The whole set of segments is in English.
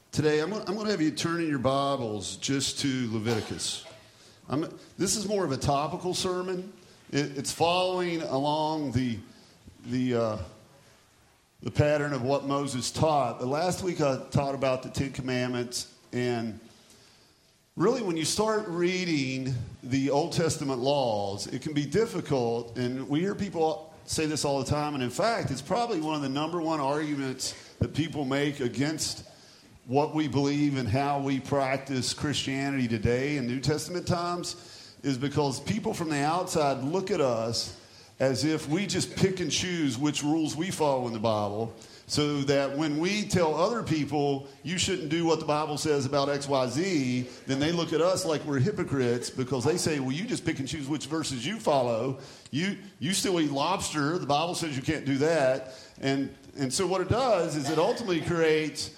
Today, I'm going to have you turn in your Bibles just to Leviticus. This is more of a topical sermon. It's following along the pattern of what Moses taught. But last week I taught about the Ten Commandments, and really when you start reading the Old Testament laws, it can be difficult, and we hear people say this all the time, and in fact, it's probably one of the number one arguments that people make against what we believe and how we practice Christianity today in New Testament times is because people from the outside look at us as if we just pick and choose which rules we follow in the Bible, so that when we tell other people you shouldn't do what the Bible says about X, Y, Z, then they look at us like we're hypocrites because they say, well, you just pick and choose which verses you follow. You still eat lobster. The Bible says you can't do that. And so what it does is it ultimately creates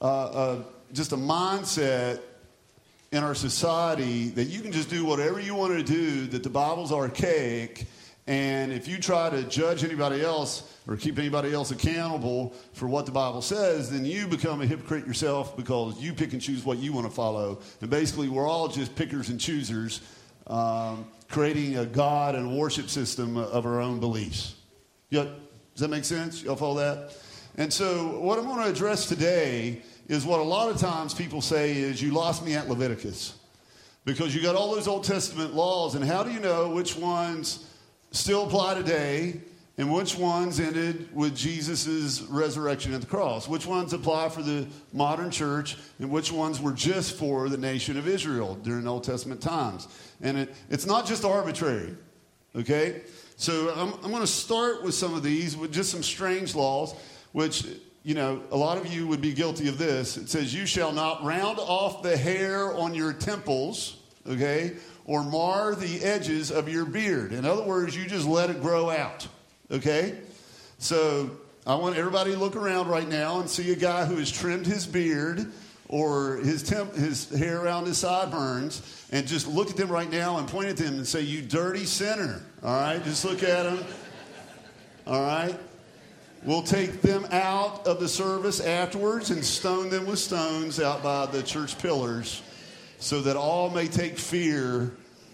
just a mindset in our society that you can just do whatever you want to do, that the Bible's archaic, and if you try to judge anybody else or keep anybody else accountable for what the Bible says, then you become a hypocrite yourself because you pick and choose what you want to follow. And basically, we're all just pickers and choosers, creating a God and worship system of our own beliefs. Does that make sense? Y'all follow that? And so what I'm going to address today is what a lot of times people say is, you lost me at Leviticus. Because you got all those Old Testament laws, and how do you know which ones still apply today and which ones ended with Jesus' resurrection at the cross? Which ones apply for the modern church and which ones were just for the nation of Israel during Old Testament times? And it's not just arbitrary, okay? So I'm going to start with some of these, with just some strange laws, which, you know, a lot of you would be guilty of this. It says, you shall not round off the hair on your temples, okay, or mar the edges of your beard. In other words, you just let it grow out, okay? So I want everybody to look around right now and see a guy who has trimmed his beard or his hair around his sideburns, and just look at them right now and point at them and say, you dirty sinner, all right? Just look at them, all right? We'll take them out of the service afterwards and stone them with stones out by the church pillars so that all may take fear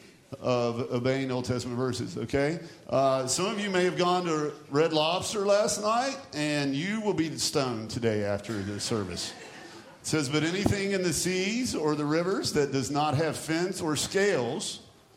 of obeying Old Testament verses, okay? Some of you may have gone to Red Lobster last night, and you will be stoned today after the service. It says, but anything in the seas or the rivers that does not have fins or scales,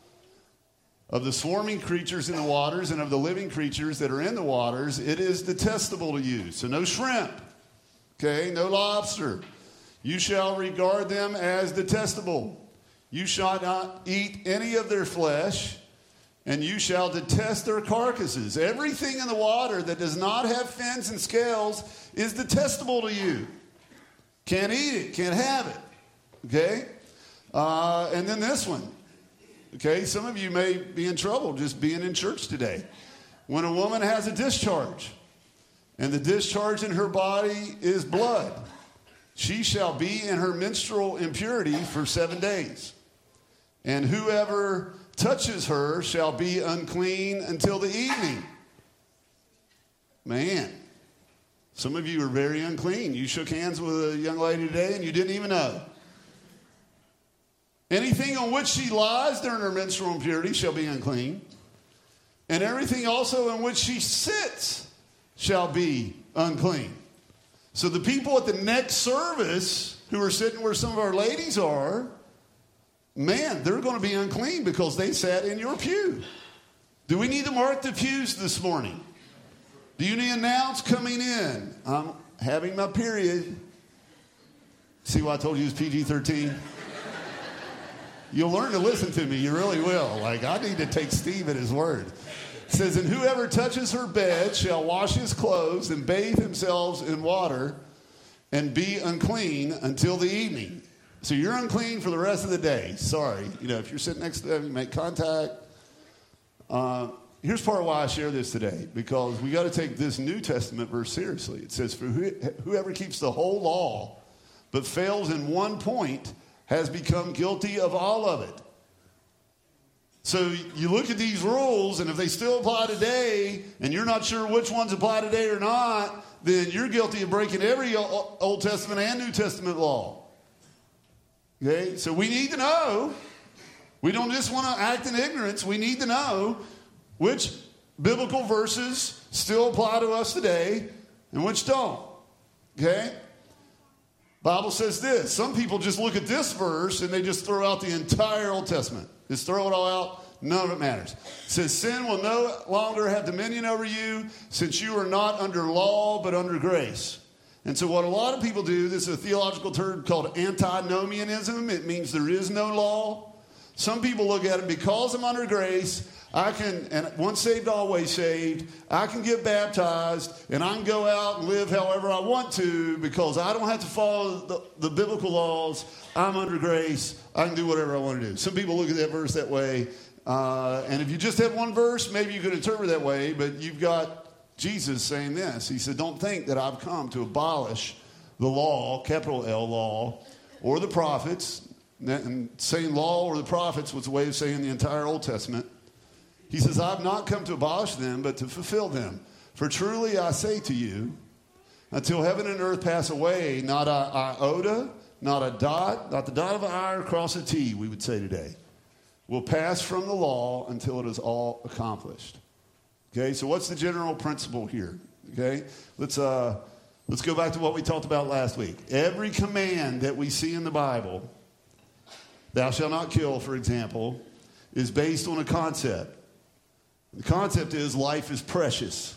of the swarming creatures in the waters and of the living creatures that are in the waters, it is detestable to you. So no shrimp, okay, no lobster. You shall regard them as detestable. You shall not eat any of their flesh, and you shall detest their carcasses. Everything in the water that does not have fins and scales is detestable to you. Can't eat it, can't have it, okay? And then this one. Okay, some of you may be in trouble just being in church today. When a woman has a discharge, and the discharge in her body is blood, she shall be in her menstrual impurity for 7 days. And whoever touches her shall be unclean until the evening. Man, some of you are very unclean. You shook hands with a young lady today and you didn't even know. Anything on which she lies during her menstrual impurity shall be unclean. And everything also in which she sits shall be unclean. So the people at the next service who are sitting where some of our ladies are, man, they're going to be unclean because they sat in your pew. Do we need to mark the pews this morning? Do you need to announce coming in? I'm having my period. See why I told you it was PG-13? You'll learn to listen to me. You really will. Like, I need to take Steve at his word. It says, and whoever touches her bed shall wash his clothes and bathe themselves in water and be unclean until the evening. So you're unclean for the rest of the day. Sorry. You know, if you're sitting next to them, you make contact. Here's part of why I share this today, because we got to take this New Testament verse seriously. It says, for whoever keeps the whole law but fails in one point has become guilty of all of it. So you look at these rules, and if they still apply today, and you're not sure which ones apply today or not, then you're guilty of breaking every Old Testament and New Testament law. Okay? So we need to know. We don't just want to act in ignorance. We need to know which biblical verses still apply to us today and which don't. Okay? Bible says this. Some people just look at this verse and they just throw out the entire Old Testament. Just throw it all out. None of it matters. It says, sin will no longer have dominion over you, since you are not under law but under grace. And so what a lot of people do, this is a theological term called antinomianism. It means there is no law. Some people look at it, because I'm under grace, I can, and once saved, always saved, I can get baptized, and I can go out and live however I want to, because I don't have to follow the biblical laws. I'm under grace. I can do whatever I want to do. Some people look at that verse that way. And if you just have one verse, maybe you could interpret that way, but you've got Jesus saying this. He said, don't think that I've come to abolish the law, capital L law, or the prophets. And saying law or the prophets was a way of saying the entire Old Testament. He says, I've not come to abolish them, but to fulfill them. For truly I say to you, until heaven and earth pass away, not an iota, not a dot, not the dot of an I across a T, we would say today, will pass from the law until it is all accomplished. Okay, so what's the general principle here? Okay, let's go back to what we talked about last week. Every command that we see in the Bible, thou shalt not kill, for example, is based on a concept. The concept is life is precious.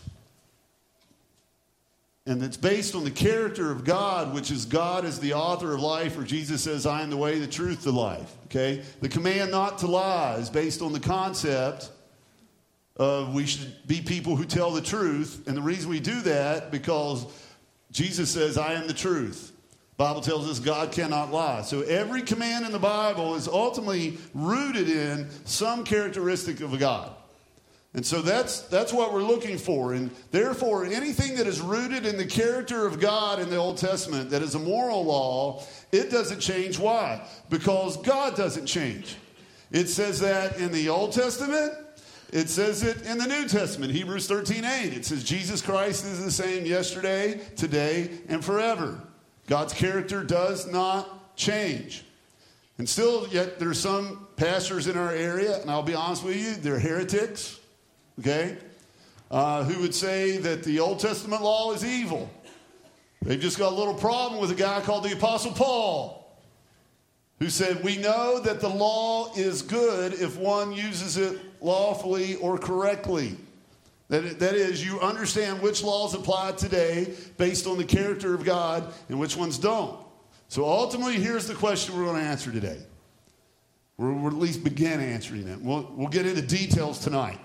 And it's based on the character of God, which is God is the author of life, or Jesus says, I am the way, the truth, the life. Okay? The command not to lie is based on the concept of we should be people who tell the truth. And the reason we do that, because Jesus says, I am the truth. The Bible tells us God cannot lie. So every command in the Bible is ultimately rooted in some characteristic of God. And so that's what we're looking for. And therefore, anything that is rooted in the character of God in the Old Testament that is a moral law, it doesn't change. Why? Because God doesn't change. It says that in the Old Testament. It says it in the New Testament. Hebrews 13:8. It says Jesus Christ is the same yesterday, today, and forever. God's character does not change. And still, yet there's some pastors in our area, and I'll be honest with you, they're heretics. Okay, who would say that the Old Testament law is evil. They've just got a little problem with a guy called the Apostle Paul, who said, we know that the law is good if one uses it lawfully or correctly. That is, you understand which laws apply today based on the character of God and which ones don't. So ultimately, here's the question we're going to answer today. We'll at least begin answering it. We'll get into details tonight.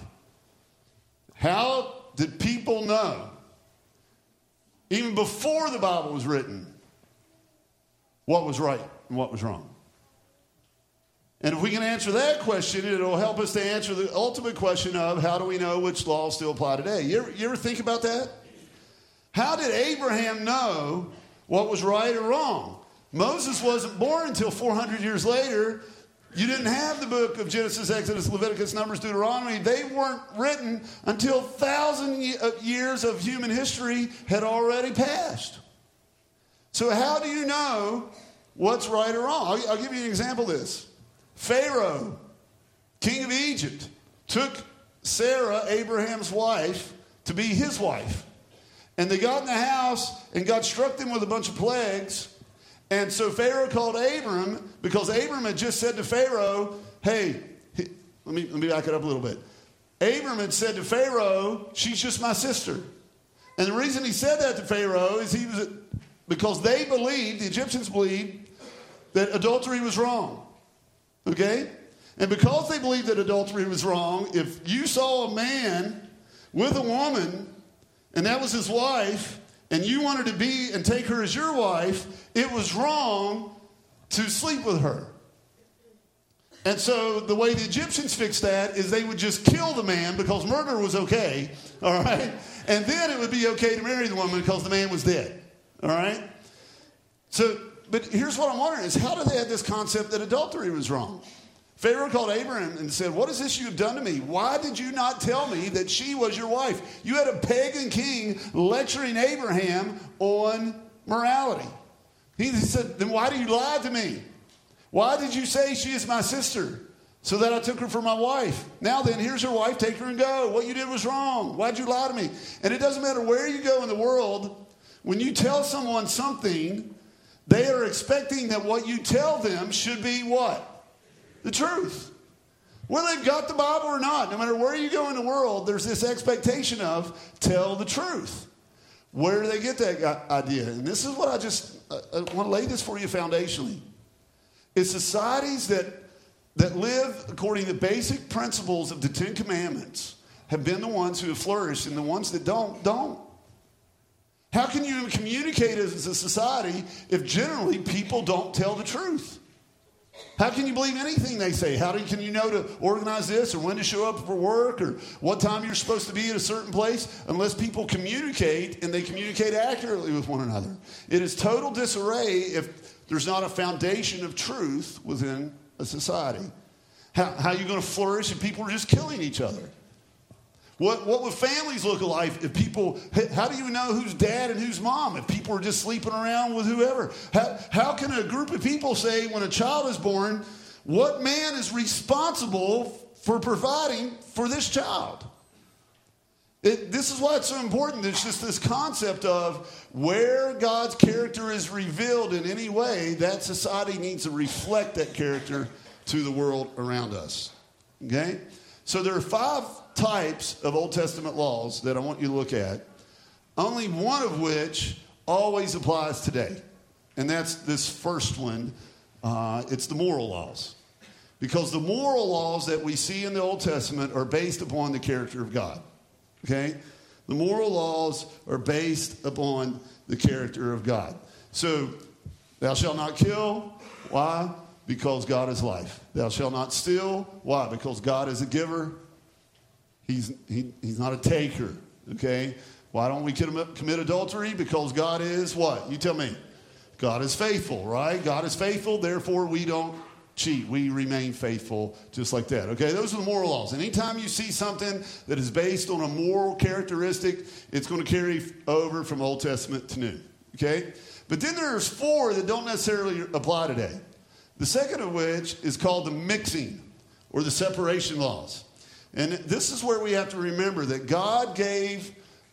How did people know, even before the Bible was written, what was right and what was wrong? And if we can answer that question, it'll help us to answer the ultimate question of how do we know which laws still apply today? You ever think about that? How did Abraham know what was right or wrong? Moses wasn't born until 400 years later. You didn't have the book of Genesis, Exodus, Leviticus, Numbers, Deuteronomy. They weren't written until 1,000 years of human history had already passed. So how do you know what's right or wrong? I'll give you an example of this. Pharaoh, king of Egypt, took Sarah, Abraham's wife, to be his wife. And they got in the house, and God struck them with a bunch of plagues. And so Pharaoh called Abram, because Abram had just said to Pharaoh, hey, let me back it up a little bit. Abram had said to Pharaoh, she's just my sister. And the reason he said that to Pharaoh is because they believed, the Egyptians believed, that adultery was wrong. Okay? And because they believed that adultery was wrong, if you saw a man with a woman, and that was his wife, and you wanted to be and take her as your wife, it was wrong to sleep with her. And so the way the Egyptians fixed that is they would just kill the man because murder was okay, all right? And then it would be okay to marry the woman because the man was dead, all right? So, but here's what I'm wondering is how did they have this concept that adultery was wrong? Pharaoh called Abraham and said, what is this you have done to me? Why did you not tell me that she was your wife? You had a pagan king lecturing Abraham on morality. He said, then why do you lie to me? Why did you say she is my sister so that I took her for my wife? Now then, here's her wife. Take her and go. What you did was wrong. Why'd you lie to me? And it doesn't matter where you go in the world. When you tell someone something, they are expecting that what you tell them should be what? The truth. Whether they've got the Bible or not, no matter where you go in the world, there's this expectation of tell the truth. Where do they get that idea? And this is what I want to lay this for you foundationally. It's societies that live according to the basic principles of the Ten Commandments have been the ones who have flourished, and the ones that don't. How can you communicate as a society if generally people don't tell the truth? How can you believe anything they say? Can you know to organize this or when to show up for work or what time you're supposed to be at a certain place unless people communicate and they communicate accurately with one another? It is total disarray if there's not a foundation of truth within a society. How are you going to flourish if people are just killing each other? What would families look like if people, how do you know who's dad and who's mom if people are just sleeping around with whoever? How can a group of people say when a child is born, what man is responsible for providing for this child? This is why it's so important. It's just this concept of where God's character is revealed in any way, that society needs to reflect that character to the world around us. Okay? So there are 5 types of Old Testament laws that I want you to look at, only one of which always applies today. And that's this first one. It's the moral laws. Because the moral laws that we see in the Old Testament are based upon the character of God. Okay? The moral laws are based upon the character of God. So, thou shalt not kill. Why? Because God is life. Thou shalt not steal. Why? Because God is a giver. He's not a taker. Okay? Why don't we commit adultery? Because God is what? You tell me. God is faithful, right? God is faithful, therefore we don't cheat. We remain faithful just like that. Okay? Those are the moral laws. Anytime you see something that is based on a moral characteristic, it's going to carry over from Old Testament to New. Okay? But then there's 4 that don't necessarily apply today. The second of which is called the mixing or the separation laws. And this is where we have to remember that God gave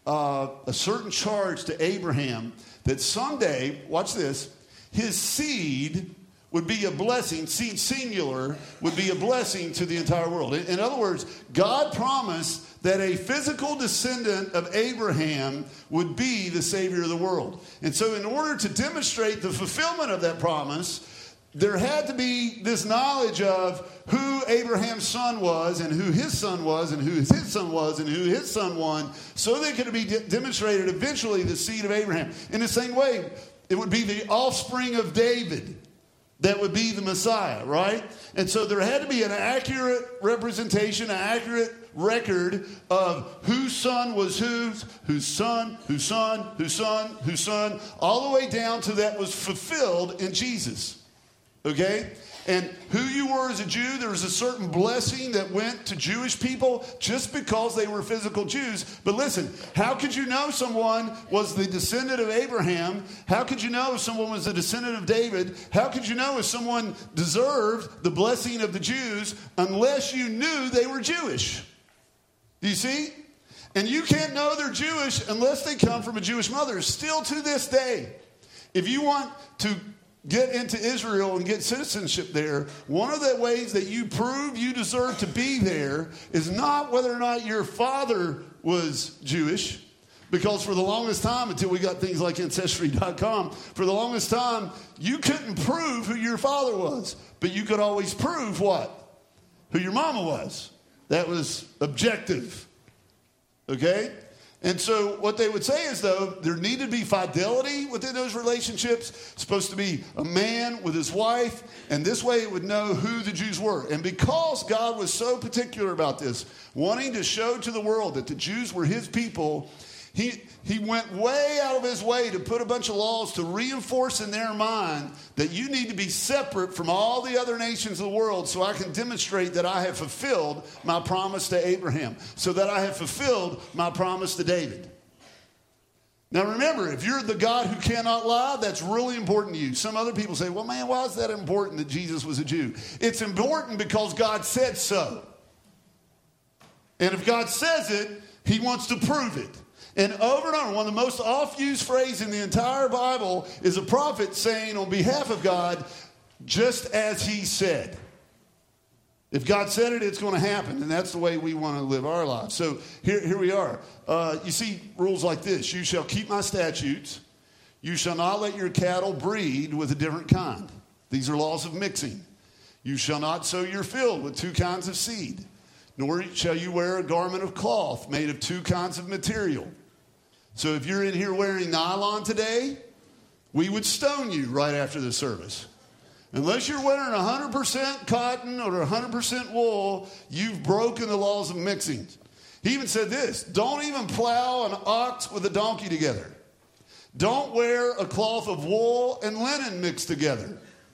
a certain charge to Abraham that someday, watch this, his seed would be a blessing, seed singular, would be a blessing to the entire world. In other words, God promised that a physical descendant of Abraham would be the Savior of the world. And so in order to demonstrate the fulfillment of that promise, there had to be this knowledge of who Abraham's son was and who his son was and who his son was and who his son was, so that could be demonstrated eventually the seed of Abraham. In the same way, it would be the offspring of David that would be the Messiah, right? And so there had to be an accurate representation, an accurate record of whose son was whose son, whose son, whose son, whose son, all the way down to that was fulfilled in Jesus. Okay? And who you were as a Jew, there was a certain blessing that went to Jewish people just because they were physical Jews. But listen, how could you know someone was the descendant of Abraham? How could you know if someone was a descendant of David? How could you know if someone deserved the blessing of the Jews unless you knew they were Jewish? Do you see? And you can't know they're Jewish unless they come from a Jewish mother. Still to this day, if you want to get into Israel and get citizenship there, one of the ways that you prove you deserve to be there is not whether or not your father was Jewish, because for the longest time, until we got things like Ancestry.com, for the longest time, you couldn't prove who your father was, but you could always prove what? Who your mama was. That was objective. Okay? And so what they would say is, though, there needed to be fidelity within those relationships. It's supposed to be a man with his wife, and this way it would know who the Jews were. And because God was so particular about this, wanting to show to the world that the Jews were his people, He went way out of his way to put a bunch of laws to reinforce in their mind that you need to be separate from all the other nations of the world so I can demonstrate that I have fulfilled my promise to Abraham, so that I have fulfilled my promise to David. Now remember, if you're the God who cannot lie, that's really important to you. Some other people say, well, man, why is that important that Jesus was a Jew? It's important because God said so. And if God says it, he wants to prove it. And over, one of the most oft-used phrases in the entire Bible is a prophet saying on behalf of God, just as he said. If God said it, it's going to happen. And that's the way we want to live our lives. So here we are. You see rules like this. You shall keep my statutes. You shall not let your cattle breed with a different kind. These are laws of mixing. You shall not sow your field with two kinds of seed. Nor shall you wear a garment of cloth made of two kinds of material. So if you're in here wearing nylon today, we would stone you right after the service. Unless you're wearing 100% cotton or 100% wool, you've broken the laws of mixing. He even said this, don't even plow an ox with a donkey together. Don't wear a cloth of wool and linen mixed together.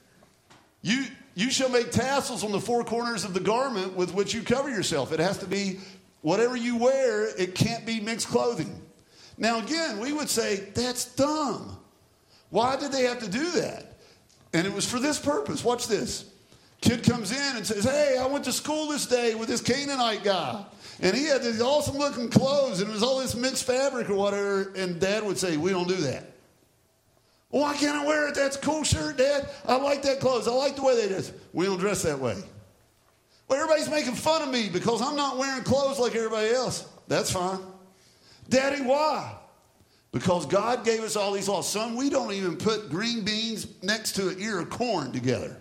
You shall make tassels on the four corners of the garment with which you cover yourself. It has to be whatever you wear, it can't be mixed clothing. Now again, we would say, that's dumb. Why did they have to do that? And it was for this purpose. Watch this. Kid comes in and says, hey, I went to school this day with this Canaanite guy. And he had these awesome looking clothes and it was all this mixed fabric or whatever. And Dad would say, we don't do that. Well, why can't I wear it? That's a cool shirt, Dad. I like that clothes. I like the way they dress. We don't dress that way. Well, everybody's making fun of me because I'm not wearing clothes like everybody else. That's fine. Daddy, why? Because God gave us all these laws. Son, we don't even put green beans next to an ear of corn together.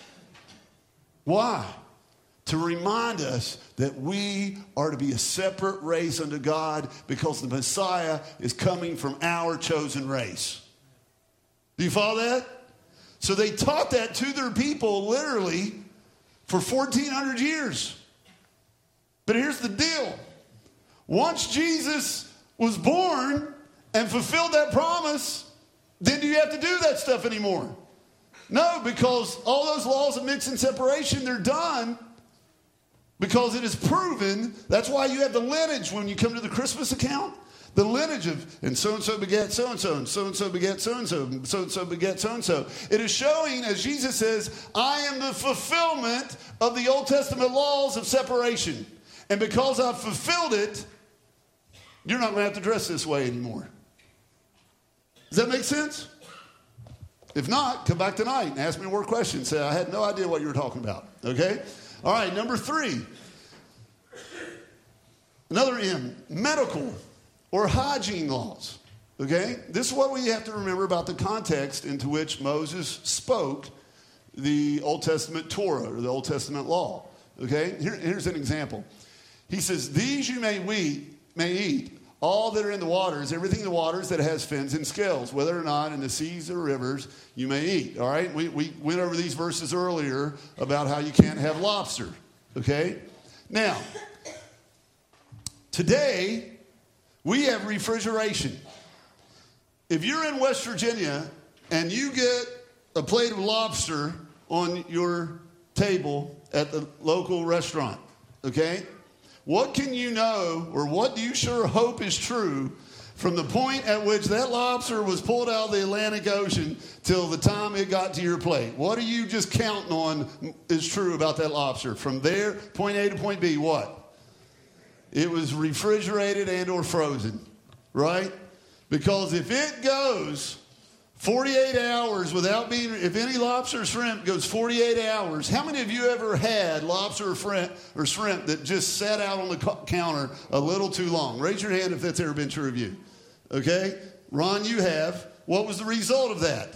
Why? To remind us that we are to be a separate race unto God because the Messiah is coming from our chosen race. Do you follow that? So they taught that to their people literally for 1,400 years. But here's the deal. Once Jesus was born and fulfilled that promise, then do you have to do that stuff anymore? No, because all those laws of mix and separation, they're done because it is proven. That's why you have the lineage when you come to the Christmas account. The lineage of, and so-and-so begat so-and-so, and so-and-so begat so-and-so, and so-and-so begat so-and-so. It is showing, as Jesus says, I am the fulfillment of the Old Testament laws of separation. And because I've fulfilled it, you're not going to have to dress this way anymore. Does that make sense? If not, come back tonight and ask me more questions. Say, I had no idea what you were talking about. Okay? All right, number 3. Another M, medical or hygiene laws. Okay? This is what we have to remember about the context into which Moses spoke the Old Testament Torah or the Old Testament law. Okay? Here's an example. He says, these you may eat, all that are in the waters, everything in the waters that has fins and scales, whether or not in the seas or rivers, you may eat. All right? We went over these verses earlier about how you can't have lobster. Okay? Now, today, we have refrigeration. If you're in West Virginia and you get a plate of lobster on your table at the local restaurant, okay? What can you know, or what do you sure hope is true from the point at which that lobster was pulled out of the Atlantic Ocean till the time it got to your plate? What are you just counting on is true about that lobster? From there, point A to point B, what? It was refrigerated and or frozen, right? Because if it goes 48 hours without being, if any lobster or shrimp goes 48 hours, how many of you ever had lobster or shrimp that just sat out on the counter a little too long? Raise your hand if that's ever been true of you. Okay? Ron, you have. What was the result of that?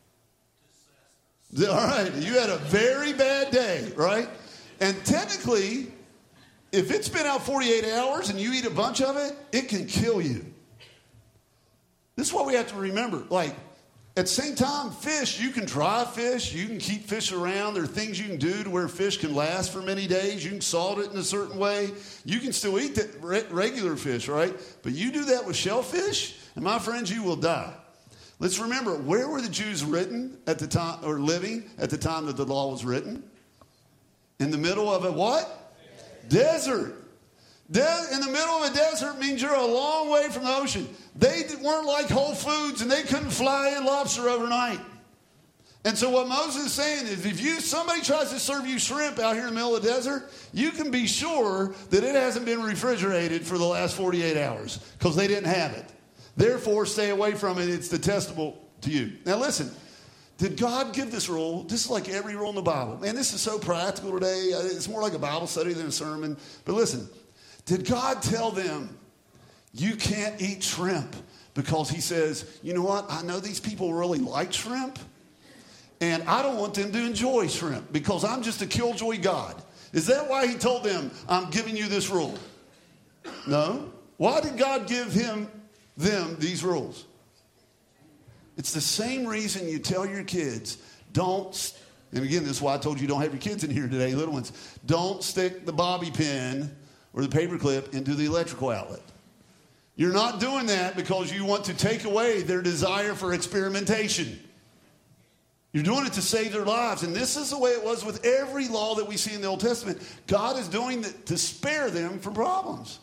All right. You had a very bad day, right? And technically, if it's been out 48 hours and you eat a bunch of it, it can kill you. This is what we have to remember. Like, At the same time, fish, you can dry fish. You can keep fish around. There are things you can do to where fish can last for many days. You can salt it in a certain way. You can still eat that regular fish, right? But you do that with shellfish, and my friends, you will die. Let's remember, where were the Jews written at the time, or living at the time that the law was written? In the middle of a what? Desert. In the middle of a desert means you're a long way from the ocean. They weren't like Whole Foods, and they couldn't fly in lobster overnight. And so what Moses is saying is, if somebody tries to serve you shrimp out here in the middle of the desert, you can be sure that it hasn't been refrigerated for the last 48 hours because they didn't have it. Therefore, stay away from it. It's detestable to you. Now listen, did God give this rule? This is like every rule in the Bible. Man, this is so practical today. It's more like a Bible study than a sermon. But listen, did God tell them, you can't eat shrimp? Because he says, you know what? I know these people really like shrimp, and I don't want them to enjoy shrimp because I'm just a killjoy God. Is that why he told them, I'm giving you this rule? No. Why did God give them these rules? It's the same reason you tell your kids, don't, and again, this is why I told you don't have your kids in here today, little ones. Don't stick the bobby pin or the paper clip into the electrical outlet. You're not doing that because you want to take away their desire for experimentation. You're doing it to save their lives. And this is the way it was with every law that we see in the Old Testament. God is doing it to spare them from problems.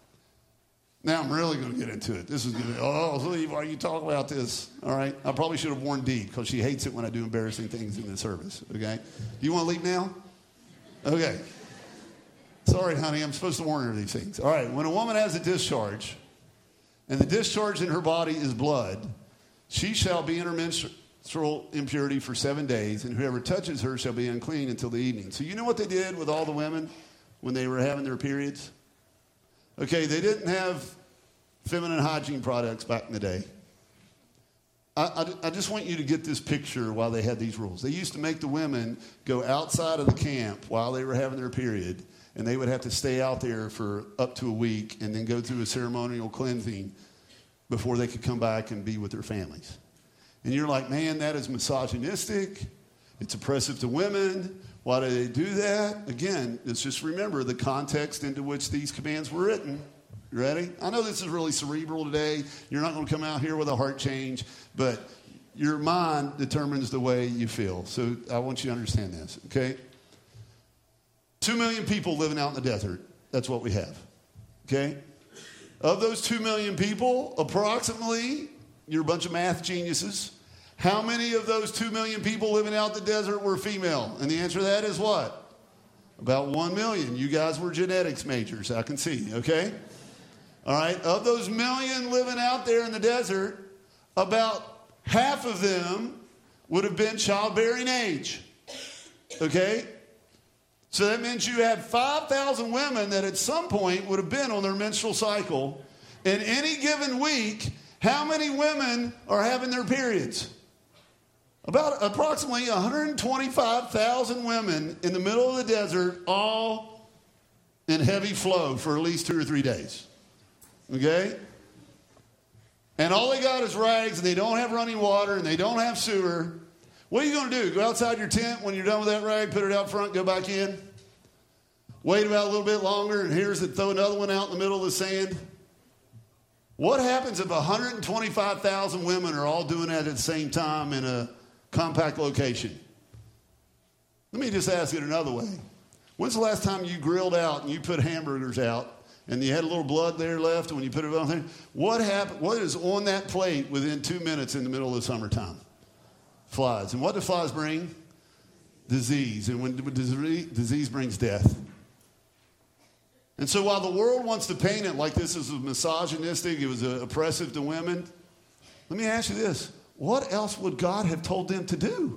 Now I'm really going to get into it. This is going to, Lee, why are you talking about this? All right. I probably should have warned Dee because she hates it when I do embarrassing things in the service. Okay. Do you want to leave now? Okay. Sorry, honey. I'm supposed to warn her these things. All right. When a woman has a discharge, and the discharge in her body is blood, she shall be in her menstrual impurity for 7 days, and whoever touches her shall be unclean until the evening. So you know what they did with all the women when they were having their periods? Okay, they didn't have feminine hygiene products back in the day. I just want you to get this picture while they had these rules. They used to make the women go outside of the camp while they were having their period, and they would have to stay out there for up to a week and then go through a ceremonial cleansing before they could come back and be with their families. And you're like, man, that is misogynistic. It's oppressive to women. Why do they do that? Again, let's just remember the context into which these commands were written. You ready? I know this is really cerebral today. You're not going to come out here with a heart change, but your mind determines the way you feel. So I want you to understand this, okay? 2 million people living out in the desert. That's what we have, okay? Of those 2 million people, approximately, you're a bunch of math geniuses. How many of those 2 million people living out in the desert were female? And the answer to that is what? About 1 million. You guys were genetics majors, I can see, okay? All right, of those million living out there in the desert, about half of them would have been childbearing age, okay? So that means you had 5,000 women that at some point would have been on their menstrual cycle. In any given week, how many women are having their periods? About approximately 125,000 women in the middle of the desert, all in heavy flow for at least 2 or 3 days. Okay? And all they got is rags, and they don't have running water, and they don't have sewer. What are you going to do? Go outside your tent when you're done with that rag, put it out front, go back in? Wait about a little bit longer, and throw another one out in the middle of the sand? What happens if 125,000 women are all doing that at the same time in a compact location? Let me just ask it another way. When's the last time you grilled out and you put hamburgers out and you had a little blood there left when you put it on there? What happened? What is on that plate within 2 minutes in the middle of the summertime? Flies. And what do flies bring? Disease. And when disease brings death. And so while the world wants to paint it like this is misogynistic, it was oppressive to women, let me ask you this. What else would God have told them to do?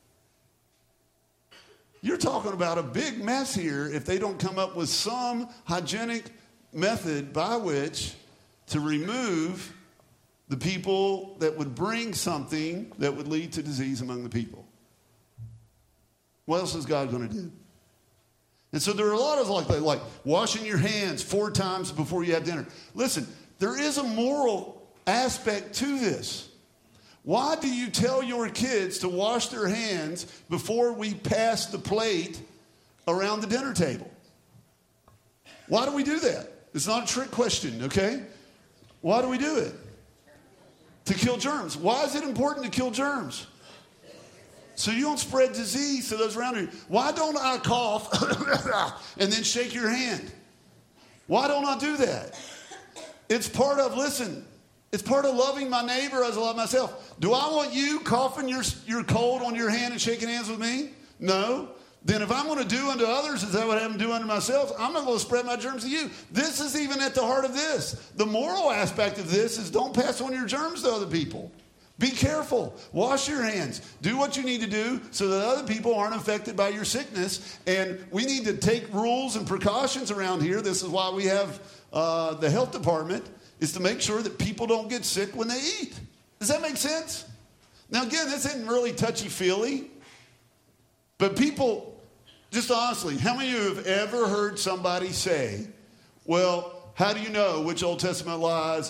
You're talking about a big mess here if they don't come up with some hygienic method by which to remove the people that would bring something that would lead to disease among the people. What else is God going to do? And so there are a lot of like washing your hands 4 times before you have dinner. Listen, there is a moral aspect to this. Why do you tell your kids to wash their hands before we pass the plate around the dinner table? Why do we do that? It's not a trick question, okay? Why do we do it? To kill germs. Why is it important to kill germs? So you don't spread disease to those around you. Why don't I cough and then shake your hand? Why don't I do that? It's part of, listen, it's part of loving my neighbor as I love myself. Do I want you coughing your cold on your hand and shaking hands with me? No. Then if I'm going to do unto others as I would have them do unto myself, I'm not going to spread my germs to you. This is even at the heart of this. The moral aspect of this is don't pass on your germs to other people. Be careful. Wash your hands. Do what you need to do so that other people aren't affected by your sickness. And we need to take rules and precautions around here. This is why we have the health department, is to make sure that people don't get sick when they eat. Does that make sense? Now, again, this isn't really touchy-feely. But people, just honestly, how many of you have ever heard somebody say, well, how do you know which Old Testament laws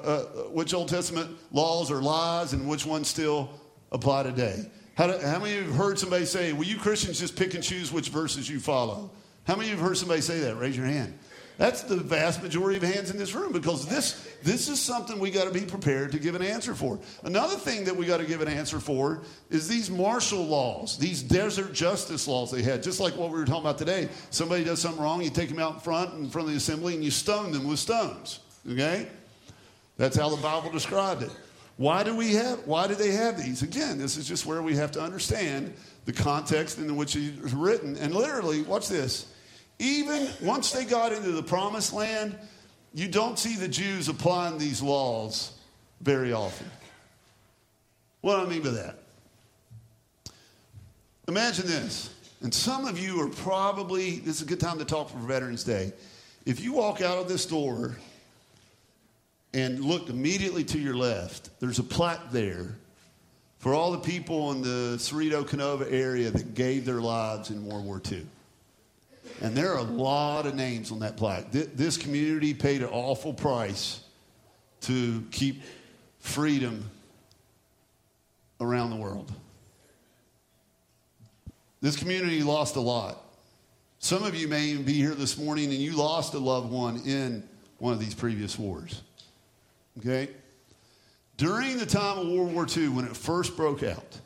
are lies and which ones still apply today? How many of you have heard somebody say, well, you Christians just pick and choose which verses you follow? How many of you have heard somebody say that? Raise your hand. That's the vast majority of hands in this room, because this is something we got to be prepared to give an answer for. Another thing that we got to give an answer for is these martial laws, these desert justice laws they had, just like what we were talking about today. Somebody does something wrong, you take them out in front of the assembly, and you stone them with stones, okay? That's how the Bible described it. Why do they have these? Again, this is just where we have to understand the context in which it was written. And literally, watch this. Even once they got into the promised land, you don't see the Jews applying these laws very often. What do I mean by that? Imagine this. And some of you are probably, this is a good time to talk for Veterans Day. If you walk out of this door and look immediately to your left, there's a plaque there for all the people in the Cerrito-Canova area that gave their lives in World War II. And there are a lot of names on that plaque. This community paid an awful price to keep freedom around the world. This community lost a lot. Some of you may even be here this morning and you lost a loved one in one of these previous wars. Okay? During the time of World War II, when it first broke out,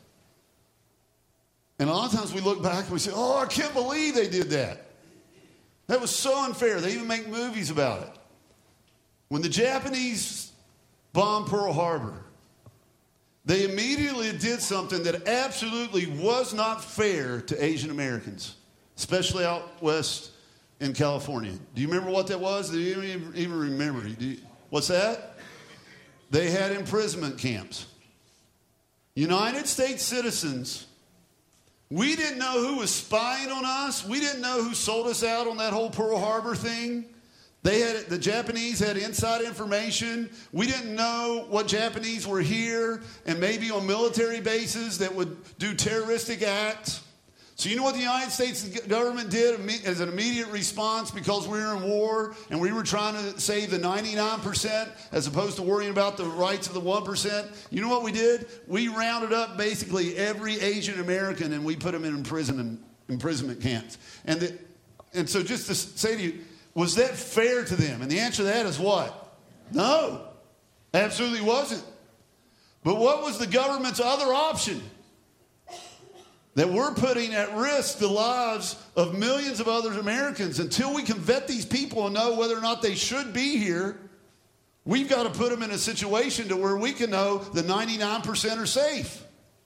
and a lot of times we look back and we say, oh, I can't believe they did that. That was so unfair. They even make movies about it. When the Japanese bombed Pearl Harbor, they immediately did something that absolutely was not fair to Asian Americans, especially out west in California. Do you remember what that was? Do you even remember? What's that? They had imprisonment camps. United States citizens. We didn't know who was spying on us. We didn't know who sold us out on that whole Pearl Harbor thing. The Japanese had inside information. We didn't know what Japanese were here and maybe on military bases that would do terroristic acts. So you know what the United States government did as an immediate response, because we were in war and we were trying to save the 99% as opposed to worrying about the rights of the 1%? You know what we did? We rounded up basically every Asian American and we put them in imprisonment camps. And so just to say to you, was that fair to them? And the answer to that is what? No, absolutely wasn't. But what was the government's other option? That we're putting at risk the lives of millions of other Americans. Until we can vet these people and know whether or not they should be here, we've got to put them in a situation to where we can know the 99% are safe.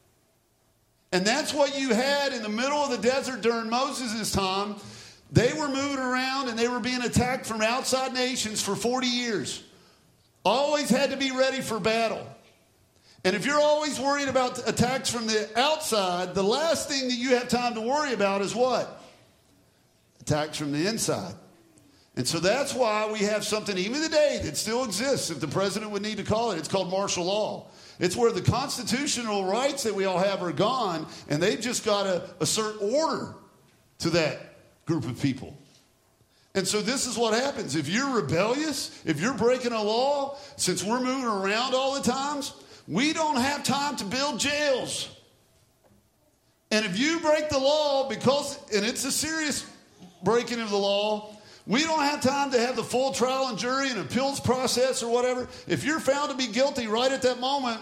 And that's what you had in the middle of the desert during Moses' time. They were moving around and they were being attacked from outside nations for 40 years. Always had to be ready for battle. And if you're always worried about attacks from the outside, the last thing that you have time to worry about is what? Attacks from the inside. And so that's why we have something even today that still exists, if the president would need to call it. It's called martial law. It's where the constitutional rights that we all have are gone, and they've just got to assert order to that group of people. And so this is what happens. If you're rebellious, if you're breaking a law, since we're moving around all the times, we don't have time to build jails. And if you break the law, and it's a serious breaking of the law, we don't have time to have the full trial and jury and appeals process or whatever. If you're found to be guilty right at that moment,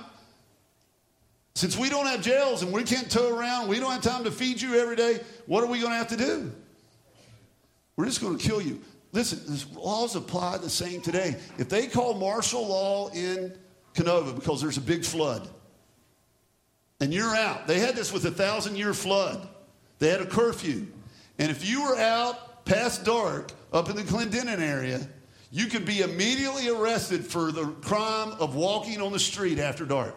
since we don't have jails and we can't tow around, we don't have time to feed you every day, what are we going to have to do? We're just going to kill you. Listen, these laws apply the same today. If they call martial law in Canova because there's a big flood, and you're out. They had this with 1,000-year flood. They had a curfew. And if you were out past dark up in the Clendenin area, you could be immediately arrested for the crime of walking on the street after dark.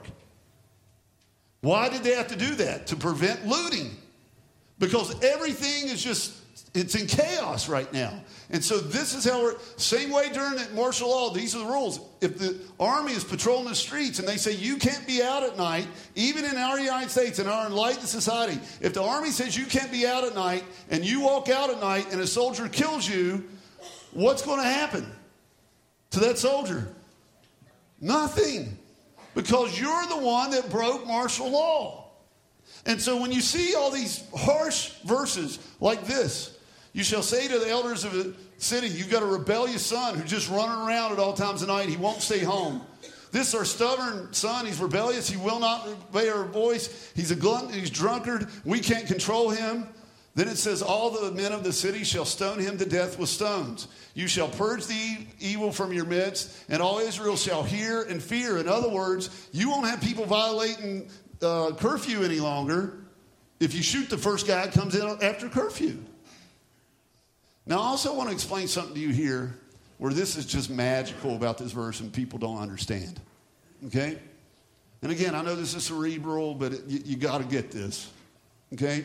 Why did they have to do that? To prevent looting. Because everything is it's in chaos right now. And so this is how same way during that martial law, these are the rules. If the army is patrolling the streets and they say you can't be out at night, even in our United States, in our enlightened society, if the army says you can't be out at night and you walk out at night and a soldier kills you, what's going to happen to that soldier? Nothing. Because you're the one that broke martial law. And so when you see all these harsh verses like this, you shall say to the elders of the city, you've got a rebellious son who's just running around at all times of night. He won't stay home. This is our stubborn son. He's rebellious. He will not obey our voice. He's a glutton. He's drunkard. We can't control him. Then it says, all the men of the city shall stone him to death with stones. You shall purge the evil from your midst, and all Israel shall hear and fear. In other words, you won't have people violating curfew any longer if you shoot the first guy that comes in after curfew. Now, I also want to explain something to you here where this is just magical about this verse and people don't understand. Okay? And again, I know this is cerebral, but you got to get this. Okay?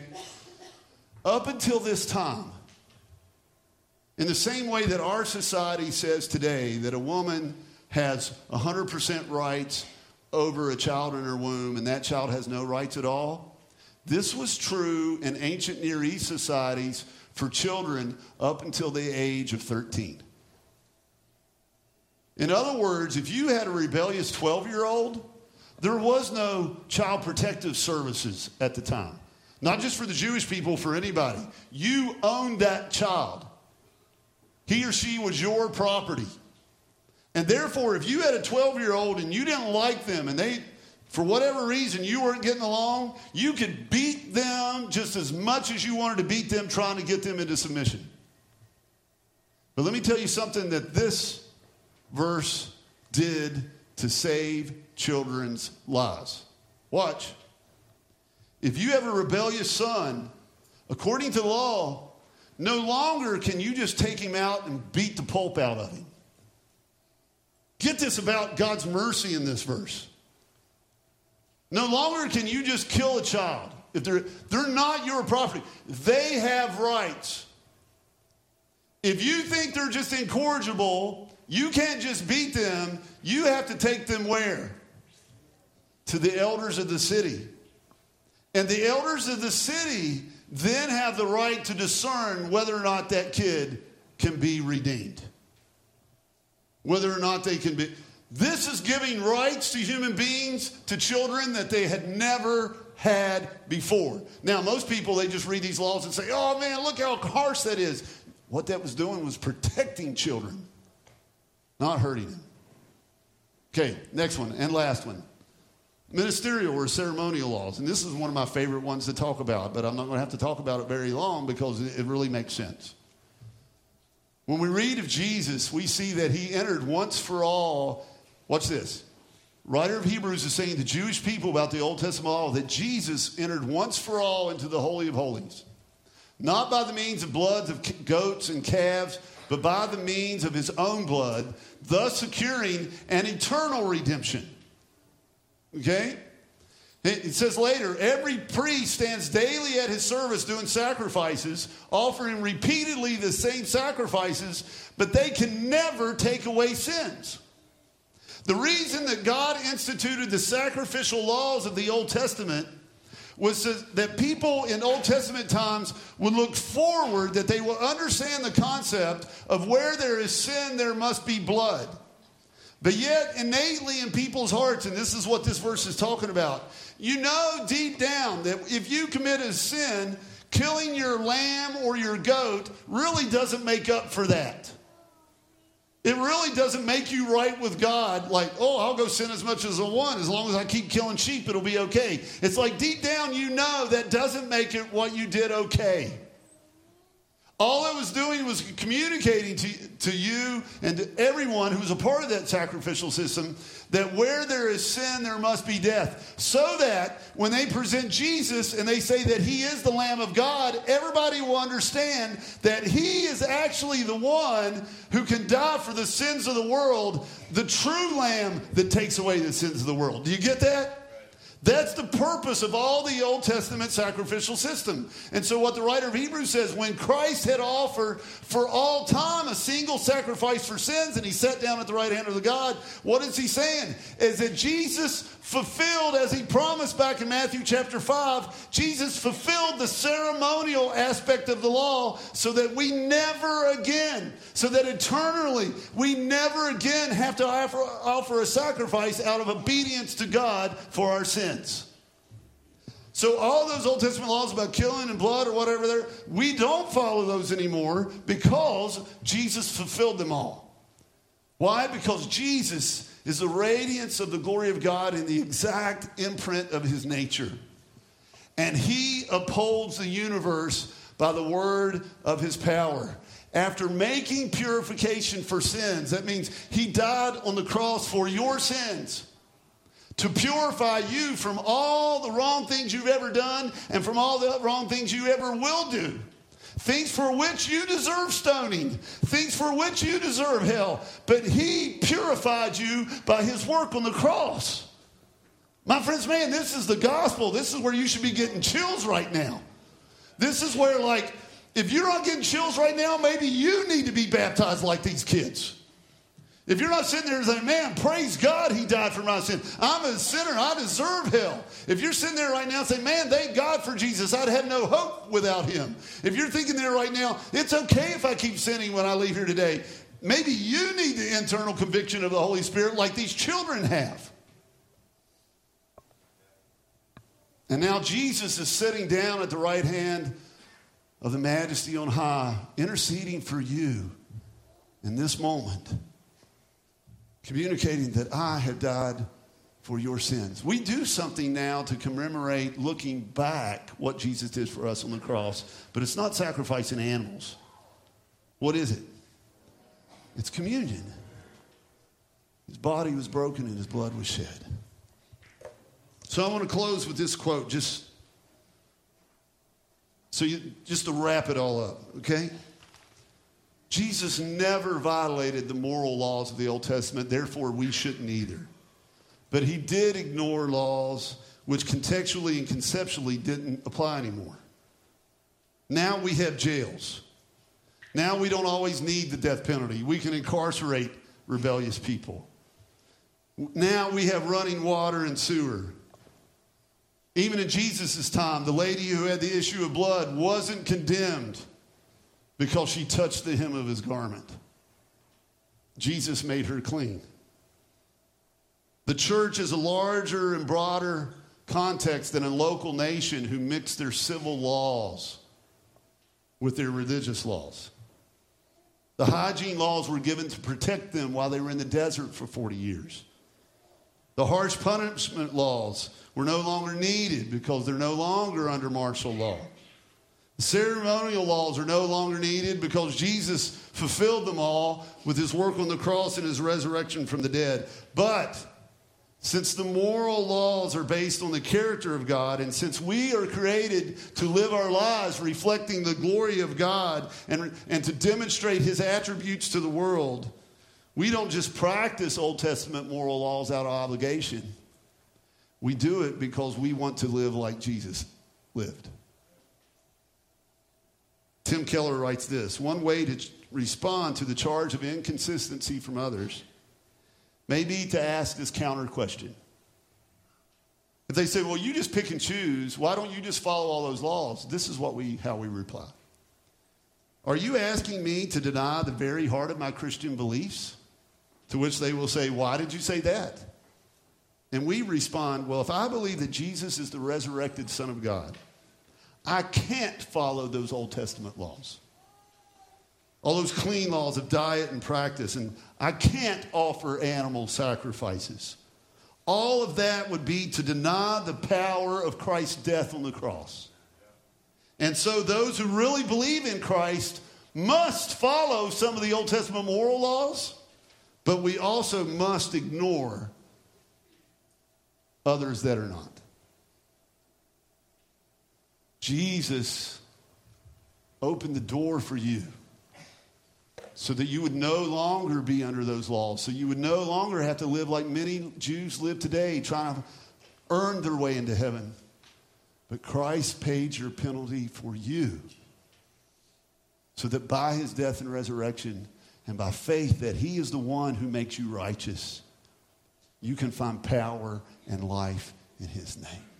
Up until this time, in the same way that our society says today that a woman has 100% rights over a child in her womb and that child has no rights at all, this was true in ancient Near East societies for children up until the age of 13. In other words, if you had a rebellious 12-year-old, there was no child protective services at the time. Not just for the Jewish people, for anybody. You owned that child. He or she was your property. And therefore, if you had a 12-year-old and you didn't like them and they, for whatever reason, you weren't getting along, you could beat them just as much as you wanted to beat them trying to get them into submission. But let me tell you something that this verse did to save children's lives. Watch. If you have a rebellious son, according to the law, no longer can you just take him out and beat the pulp out of him. Get this about God's mercy in this verse. No longer can you just kill a child. If they're not your property. They have rights. If you think they're just incorrigible, you can't just beat them. You have to take them where? To the elders of the city. And the elders of the city then have the right to discern whether or not that kid can be redeemed. Whether or not they can be. This is giving rights to human beings, to children that they had never had before. Now, most people, they just read these laws and say, oh man, look how harsh that is. What that was doing was protecting children, not hurting them. Okay, next one and last one. Ministerial or ceremonial laws. And this is one of my favorite ones to talk about, but I'm not going to have to talk about it very long because it really makes sense. When we read of Jesus, we see that he entered once for all. Watch this. Writer of Hebrews is saying to Jewish people about the Old Testament law that Jesus entered once for all into the Holy of Holies. Not by the means of bloods of goats and calves, but by the means of his own blood, thus securing an eternal redemption. Okay? It says later, every priest stands daily at his service doing sacrifices, offering repeatedly the same sacrifices, but they can never take away sins. The reason that God instituted the sacrificial laws of the Old Testament was that people in Old Testament times would look forward, that they will understand the concept of where there is sin, there must be blood. But yet, innately in people's hearts, and this is what this verse is talking about, you know deep down that if you commit a sin, killing your lamb or your goat really doesn't make up for that. It really doesn't make you right with God, like, oh, I'll go sin as much as I want. As long as I keep killing sheep, it'll be okay. It's like deep down you know that doesn't make it what you did okay. All it was doing was communicating to you and to everyone who was a part of that sacrificial system that where there is sin, there must be death. So that when they present Jesus and they say that he is the Lamb of God, everybody will understand that he is actually the one who can die for the sins of the world, the true Lamb that takes away the sins of the world. Do you get that? That's the purpose of all the Old Testament sacrificial system. And so what the writer of Hebrews says, when Christ had offered for all time a single sacrifice for sins, and he sat down at the right hand of the God, what is he saying? Is that Jesus fulfilled, as he promised back in Matthew chapter 5, Jesus fulfilled the ceremonial aspect of the law so that we never again, so that eternally we never again have to offer a sacrifice out of obedience to God for our sins. So all those Old Testament laws about killing and blood or whatever, we don't follow those anymore because Jesus fulfilled them all. Why? Because Jesus is the radiance of the glory of God in the exact imprint of his nature. And he upholds the universe by the word of his power. After making purification for sins, that means he died on the cross for your sins, to purify you from all the wrong things you've ever done and from all the wrong things you ever will do. Things for which you deserve stoning. Things for which you deserve hell. But he purified you by his work on the cross. My friends, man, this is the gospel. This is where you should be getting chills right now. This is where, like, if you're not getting chills right now, maybe you need to be baptized like these kids. If you're not sitting there saying, man, praise God, he died for my sin. I'm a sinner. I deserve hell. If you're sitting there right now saying, man, thank God for Jesus. I'd have no hope without him. If you're thinking there right now, it's okay if I keep sinning when I leave here today. Maybe you need the internal conviction of the Holy Spirit like these children have. And now Jesus is sitting down at the right hand of the Majesty on high, interceding for you in this moment, communicating that I have died for your sins. We do something now to commemorate looking back what Jesus did for us on the cross, but it's not sacrificing animals. What is it? It's communion. His body was broken and his blood was shed. So I want to close with this quote, just to wrap it all up, okay? Jesus never violated the moral laws of the Old Testament, therefore we shouldn't either. But he did ignore laws which contextually and conceptually didn't apply anymore. Now we have jails. Now we don't always need the death penalty. We can incarcerate rebellious people. Now we have running water and sewer. Even in Jesus' time, the lady who had the issue of blood wasn't condemned because she touched the hem of his garment. Jesus made her clean. The church is a larger and broader context than a local nation who mixed their civil laws with their religious laws. The hygiene laws were given to protect them while they were in the desert for 40 years. The harsh punishment laws were no longer needed because they're no longer under martial law. The ceremonial laws are no longer needed because Jesus fulfilled them all with his work on the cross and his resurrection from the dead. But since the moral laws are based on the character of God, and since we are created to live our lives reflecting the glory of God and to demonstrate his attributes to the world, we don't just practice Old Testament moral laws out of obligation. We do it because we want to live like Jesus lived. Tim Keller writes this: one way to respond to the charge of inconsistency from others may be to ask this counter question. If they say, well, you just pick and choose, why don't you just follow all those laws? This is how we reply. Are you asking me to deny the very heart of my Christian beliefs? To which they will say, why did you say that? And we respond, well, if I believe that Jesus is the resurrected Son of God, I can't follow those Old Testament laws. All those clean laws of diet and practice, and I can't offer animal sacrifices. All of that would be to deny the power of Christ's death on the cross. And so those who really believe in Christ must follow some of the Old Testament moral laws, but we also must ignore others that are not. Jesus opened the door for you so that you would no longer be under those laws, so you would no longer have to live like many Jews live today, trying to earn their way into heaven. But Christ paid your penalty for you, so that by his death and resurrection and by faith that he is the one who makes you righteous, you can find power and life in his name.